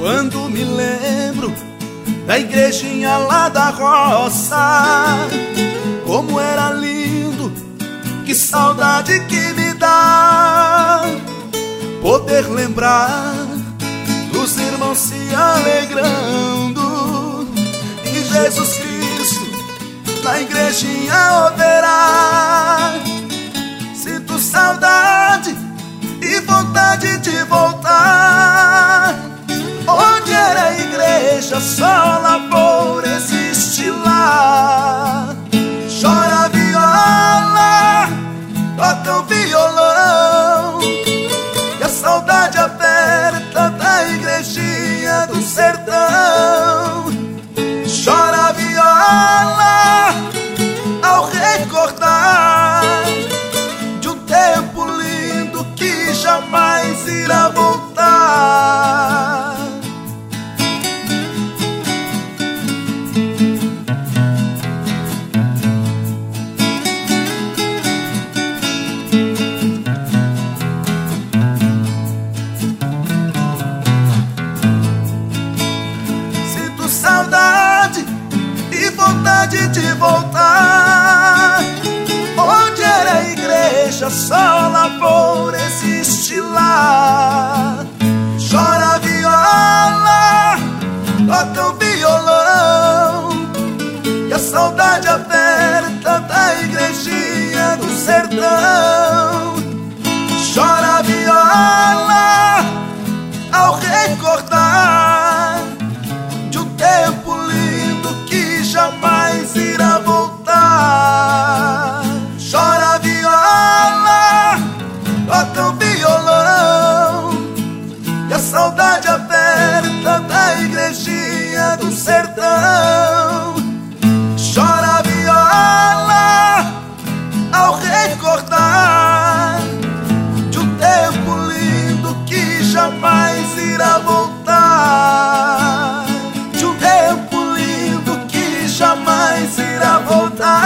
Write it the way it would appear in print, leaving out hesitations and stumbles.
Quando me lembro da igrejinha lá da roça, como era lindo, que saudade que me dá poder lembrar dos irmãos se alegrando e Jesus Cristo na igrejinha operar. Sinto saudade e vontade de voltar onde era a igreja, só lavoura existe lá. Chora a viola, toca o violão, e a saudade aperta da igrejinha do sertão. Chora a viola ao recordar de um tempo lindo que jamais irá voltar. Sinto saudade e vontade de voltar onde era a igreja, só lavoura existe lá. Chora a viola, toca o violão, e a saudade aperta da igrejinha do sertão. Chora a viola ao recordar de um tempo lindo que jamais irá voltar. Chora a viola, toca o violão, e a saudade aperta da igrejinha do sertão. Chora a viola ao recordar de um tempo lindo que jamais irá voltar. De um tempo lindo que jamais irá voltar.